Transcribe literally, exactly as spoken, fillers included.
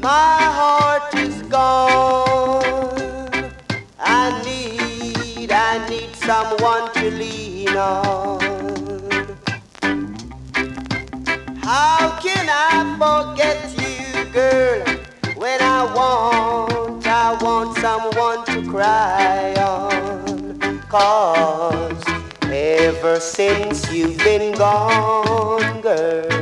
My heart is gone. I need, I need someone to lean on. How can I forget you, girl, when I want, I want someone to cry on. 'Cause ever since you've been gone, girl,